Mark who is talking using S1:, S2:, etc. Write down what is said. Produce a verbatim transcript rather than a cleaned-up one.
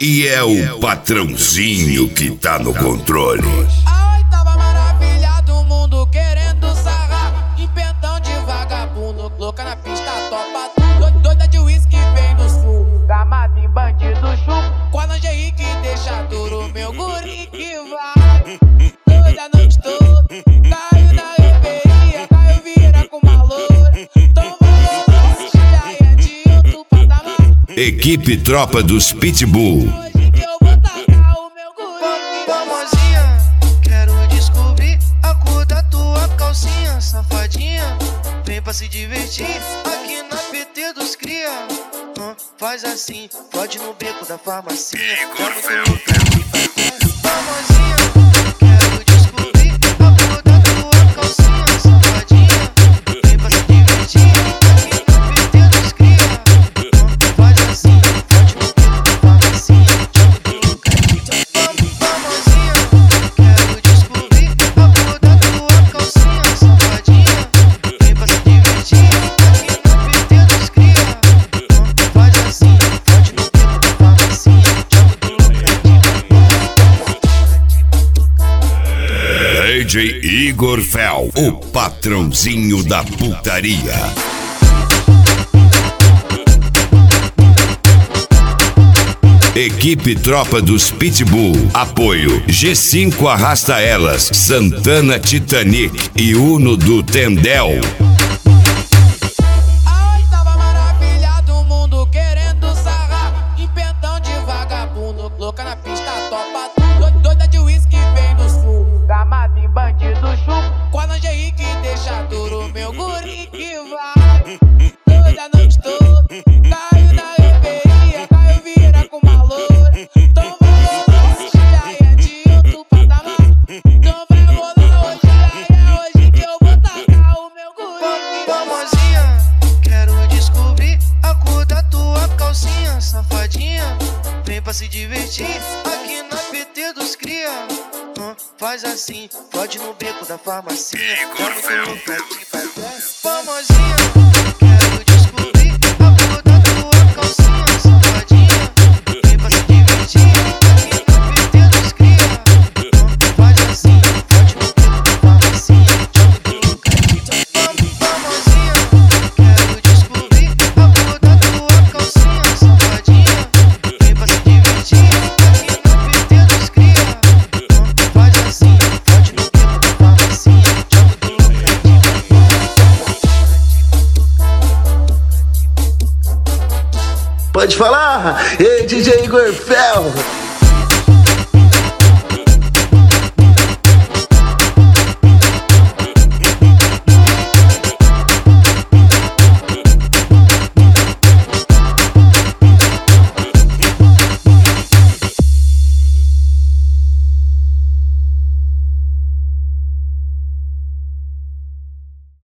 S1: E é o patrãozinho que tá no controle.
S2: A oitava maravilha do mundo querendo sarrar. Em pentão de vagabundo, louca na pista, topa tudo. Doida de uísque vem do sul, gamada em bandido chupo. Com a lingerie que deixa duro, meu guri que vai. Doida a noite toda, caiu na reveria, caiu vira com uma loura. Então vamos já é de outro patamar.
S1: Equipe Tropa dos Pitbull.
S2: Hoje que eu vou tacar o meu guri.
S3: Famosinha, quero descobrir a cor da tua calcinha, safadinha. Vem pra se divertir aqui na P T dos cria. Hum, faz assim, pode no beco da farmacinha. Já muito louca. Famosinha, quero descobrir a cor da tua calcinha, safadinha. Vem pra se divertir aqui na P T dos cria. Hum, faz assim, pode no beco da farmacinha. Já muito louca. Famosinha, quero descobrir a cor da tua calcinha, safadinha. Vem pra se divertir aqui na P T dos cria. Faz assim, pode no beco da farmacinha. Já muito louca.
S1: D J Igor Fel, o patrãozinho da putaria. Equipe Tropa dos Pitbull. Apoio G cinco Arrasta Elas, Santana Titanic e Uno do Tendel.
S2: A oitava maravilha do mundo querendo sarrar. Em pentão de vagabundo, louca na pista, topa tudo. Doida de uísque vem do sul, gamada em bandido chupo. Com a lingerie que deixa duro, meu guri que vai. Doida a noite toda, caiu na reveria, caiu vira com uma loura. Então vamos já é de outro patamar. Então vai rolar hoje, já é hoje que eu vou tacar o meu guri.
S3: Famosinha, quero descobrir a cor da tua calcinha, safadinha. Vem pra se divertir aqui na P T dos cria. Hum, faz assim, pode no beco da farmacinha. Já muito louca. Famosinha, quero descobrir a cor da tua calcinha, safadinha. Vem pra se divertir aqui na P T dos cria. Hum, faz assim, pode no beco da farmacinha. Já muito louca. Famosinha, quero descobrir a cor da tua calcinha, safadinha. Vem pra se divertir aqui na P T dos cria. Hum, faz assim, pode no beco da farmacinha. Já muito louca.
S4: Pode falar? Ei, D J Igor Fel.